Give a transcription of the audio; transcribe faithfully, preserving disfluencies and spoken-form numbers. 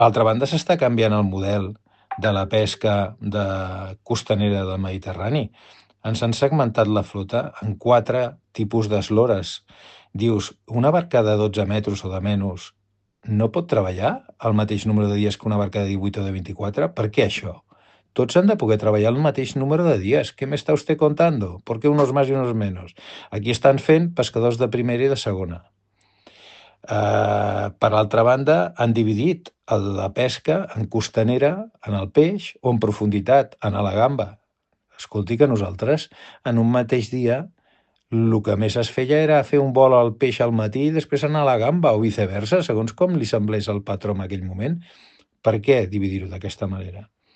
D'altra banda, s'està canviant el model de la pesca de costanera del Mediterrani. Ens han segmentat la flota en quatre tipus d'eslores. Dius, una barca de dotze metres o de menys no pot treballar el mateix número de dies que una barca de divuit o de vint-i-quatre? Per què això? Tots han de poder treballar el mateix número de dies. ¿Qué me está usted contando? ¿Por qué unos más y unos menos? Aquí estan fent pescadors de primera i de segona. Uh, per altra banda, han dividit el- la pesca en costanera, en el peix, o en profunditat, en la gamba. Escolti, que nosaltres, en un mateix dia, el que més es feia era fer un vol al peix al matí i després anar a la gamba, o viceversa, segons com li semblés al patró en aquell moment. Per què dividir-ho d'aquesta manera?